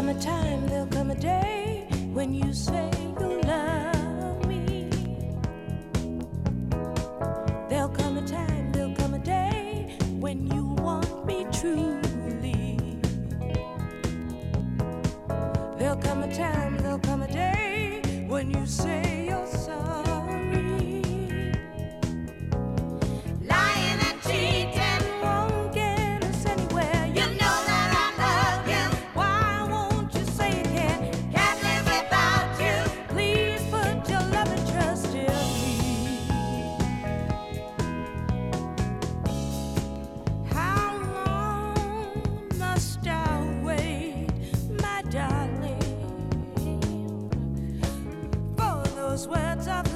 come a time, there'll come a day when you say you love me. There'll come a time, there'll come a day when you want me truly. There'll come a time, there'll come a day when you say you're sorry. Lying and cheating won't get us anywhere. You know that I love you. Why won't you say you can? Can't live without you. Please put your love and trust in me. How long must I wait, my darling, for those words of